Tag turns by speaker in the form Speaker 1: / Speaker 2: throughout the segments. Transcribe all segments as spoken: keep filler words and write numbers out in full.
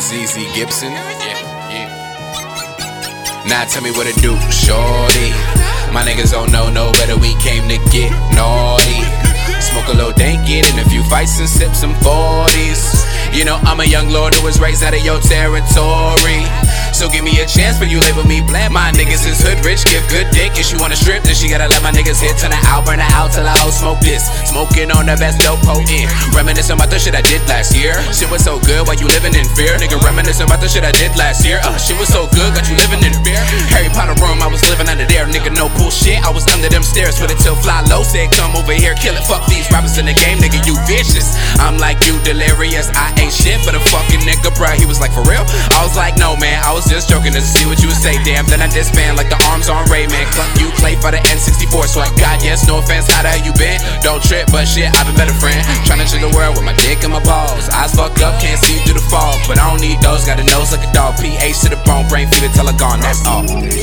Speaker 1: Z Z Gibson. Yeah, yeah. Now tell me what to do, shorty. My niggas don't know no better, we came to get naughty. Smoke a little dank, get in a few fights and sip some forties. You know I'm a young lord who was raised out of your territory. So give me a chance for you label me bland. My niggas is hood rich, give good dick. If she wanna strip, then she gotta let my niggas hit. Turn her out, burn her out till I whole smoke this. Smoking on the best dope potent. Reminiscing about the shit I did last year. Shit was so good while you living in fear. Nigga reminiscing about the shit I did last year. Uh, shit was so good, got you living in fear. Harry Potter room, I was living under there. Nigga no bullshit, I was under them stairs. With it till Fly Low said come over here, kill it. Fuck these rappers in the game, nigga you vicious. I'm like you delirious, I ain't shit but a fucking nigga, bruh. He was like for real? I was like no man, I was just joking to see what you would say. Damn, then I disband like the arms on Rayman. Cluck you play for the N sixty-four, so I got yes, no offense. How the hell you been? Don't trip, but shit, I've been better friend. Tryna change the world with my dick and my balls. Eyes fucked up, can't see through the fog, but I don't need those. Got a nose like a dog. P H to the bone, brain feed it till I gone. That's all.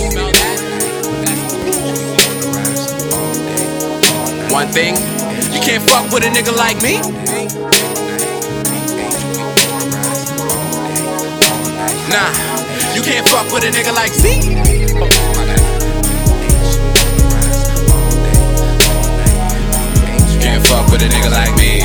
Speaker 1: One thing, you can't fuck with a nigga like me. Nah, you can't fuck with a nigga like Z. You can't fuck with a nigga like me.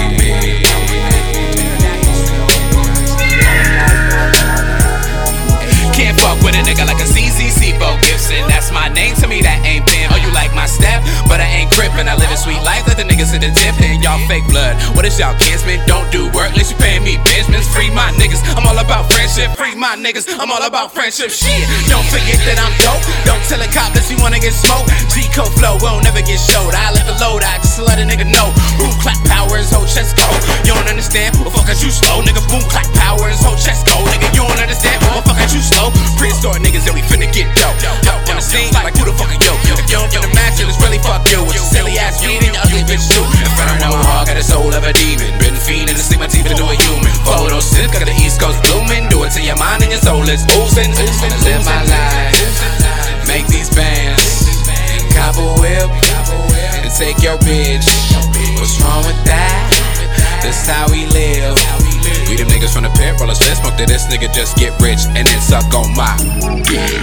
Speaker 1: Can't fuck with a nigga like a Z Z C Bo Gibson. That's my name, to me that ain't pin. Oh, you like my step, but I ain't crippin'. I live a sweet life, let the niggas hit the tip. And y'all fake blood, what is y'all kinsmen? Don't do work, unless you paying me Benjamins. Free my niggas, I'm all about friendship. Free my niggas, I'm all about friendship. Shit, don't forget that I'm dope. Don't tell a cop that you wanna get smoked. G-code flow, won't never get showed. I let the load out, just to let a nigga know. Boom, clap, power, his whole chest go. You don't understand? Well, fuck, you slow, nigga. Boom, clap, power, his whole chest go. Nigga, you don't understand? Well, fuck, you slow. Prehistoric niggas that we finna get dope. Dope on the scene, like who the fuck are you? If you don't finna match it, it's really fuck you. With your silly ass feet and your ugly bitch too. If I don't know how, got the soul of a demon. Been fiending to stick my teeth into a human. Photo sip, got the East Coast blooming. Do it till your mind and your soul is oozing. Oozing, live my life, make these bands, cop a whip, and take your bitch. What's wrong with that? That's how we live. We them niggas from the pit, roll a split, smoke to this nigga, just get rich and then suck on my dick.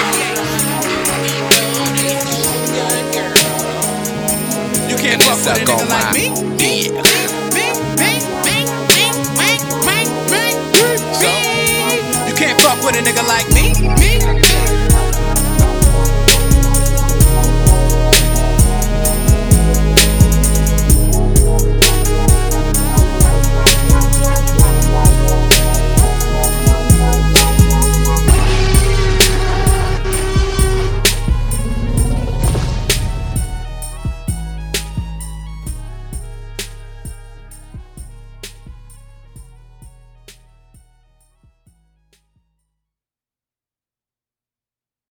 Speaker 1: You can't fuck with a nigga like me. Yeah. So, you can't fuck with a nigga like me.